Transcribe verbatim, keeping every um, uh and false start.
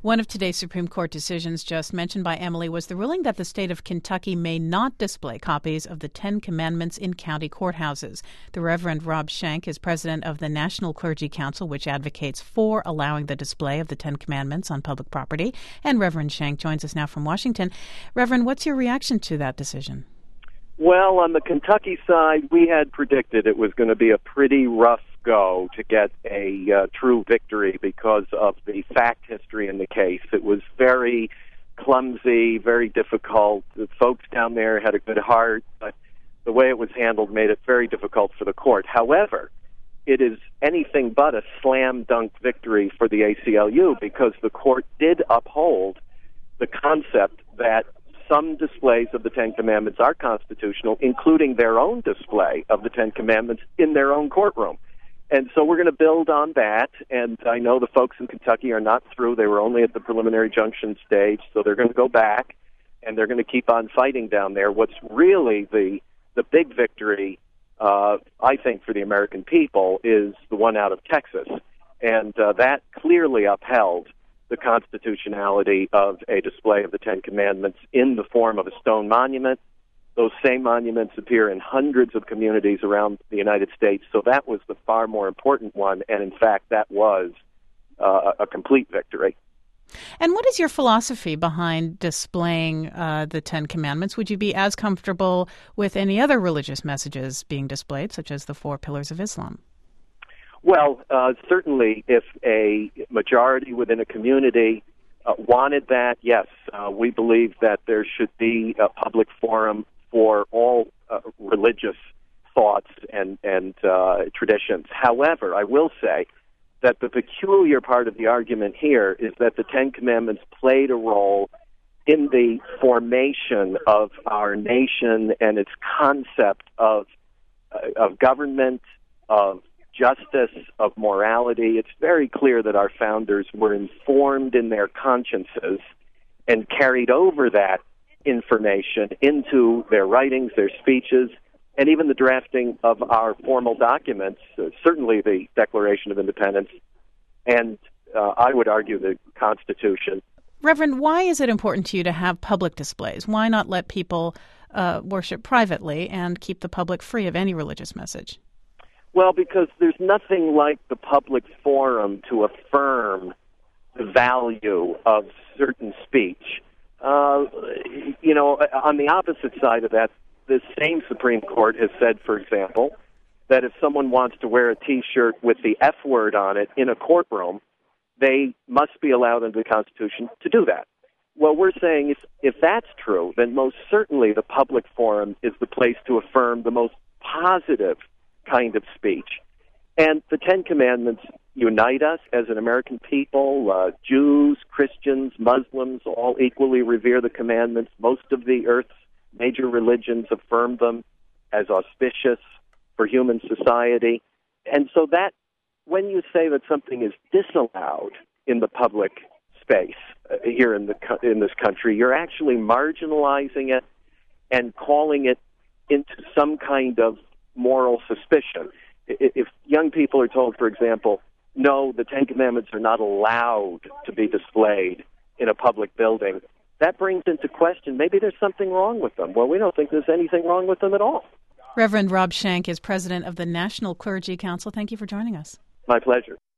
One of today's Supreme Court decisions, just mentioned by Emily, was the ruling that the state of Kentucky may not display copies of the Ten Commandments in county courthouses. The Reverend Rob Shank is president of the National Clergy Council, which advocates for allowing the display of the Ten Commandments on public property. And Reverend Shank joins us now from Washington. Reverend, what's your reaction to that decision? Well, on the Kentucky side, we had predicted it was going to be a pretty rough go to get a uh, true victory because of the fact history in the case. It was very clumsy, very difficult. The folks down there had a good heart, but the way it was handled made it very difficult for the court. However, it is anything but a slam-dunk victory for the A C L U because the court did uphold the concept that some displays of the Ten Commandments are constitutional, including their own display of the Ten Commandments in their own courtroom. And so we're going to build on that, and I know the folks in Kentucky are not through. They were only at the preliminary injunction stage, so they're going to go back, and they're going to keep on fighting down there. What's really the the big victory, uh, I think, for the American people is the one out of Texas, and uh, that clearly upheld the constitutionality of a display of the Ten Commandments in the form of a stone monument. Those same monuments appear in hundreds of communities around the United States, so that was the far more important one, and in fact, that was uh, a complete victory. And what is your philosophy behind displaying uh, the Ten Commandments? Would you be as comfortable with any other religious messages being displayed, such as the Four Pillars of Islam? Well, uh, certainly if a majority within a community uh, wanted that, yes, uh, we believe that there should be a public forum for all uh, religious thoughts and, and uh, traditions. However, I will say that the peculiar part of the argument here is that the Ten Commandments played a role in the formation of our nation and its concept of, uh, of government, of justice, of morality. It's very clear that our founders were informed in their consciences and carried over that information into their writings, their speeches, and even the drafting of our formal documents, uh, certainly the Declaration of Independence, and uh, I would argue the Constitution. Reverend, why is it important to you to have public displays? Why not let people uh, worship privately and keep the public free of any religious message? Well, because there's nothing like the public forum to affirm the value of certain speech. Uh, you know, on the opposite side of that, the same Supreme Court has said, for example, that if someone wants to wear a T-shirt with the F word on it in a courtroom, they must be allowed under the Constitution to do that. Well, we're saying if, if that's true, then most certainly the public forum is the place to affirm the most positive kind of speech. And the Ten Commandments unite us as an American people. Uh, Jews, Christians, Muslims all equally revere the commandments. Most of the earth's major religions affirm them as auspicious for human society. And so that, when you say that something is disallowed in the public space uh, here in the in this country, you're actually marginalizing it and calling it into some kind of moral suspicion. If young people are told, for example, no, the Ten Commandments are not allowed to be displayed in a public building, that brings into question maybe there's something wrong with them. Well, we don't think there's anything wrong with them at all. Reverend Rob Shank is president of the National Clergy Council. Thank you for joining us. My pleasure.